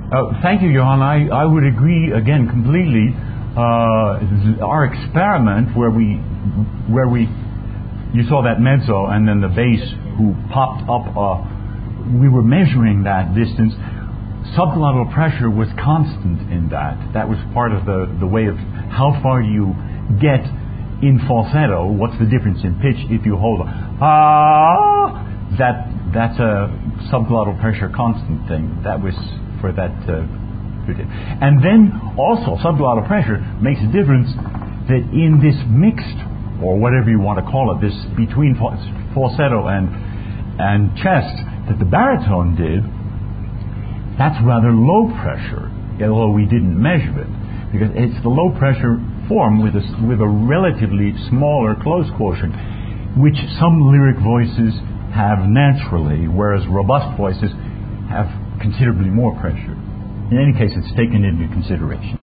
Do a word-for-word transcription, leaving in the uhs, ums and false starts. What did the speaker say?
Uh, thank you, Johan. I, I would agree again completely. Uh, our experiment where we where we you saw that mezzo and then the bass who popped up. Uh, we were measuring that distance. Subglottal pressure was constant in that. That was part of the the way of how far do you get in falsetto. What's the difference in pitch if you hold ah? That that's a subglottal pressure constant thing. That was for that. Uh, and then also subglottal pressure makes a difference that in this mixed, or whatever you want to call it, this between falsetto and and chest that the baritone did, that's rather low pressure, although we didn't measure it, because it's the low pressure form with a, with a relatively smaller close quotient, which some lyric voices have naturally, whereas robust voices have considerably more pressure. In any case, it's taken into consideration.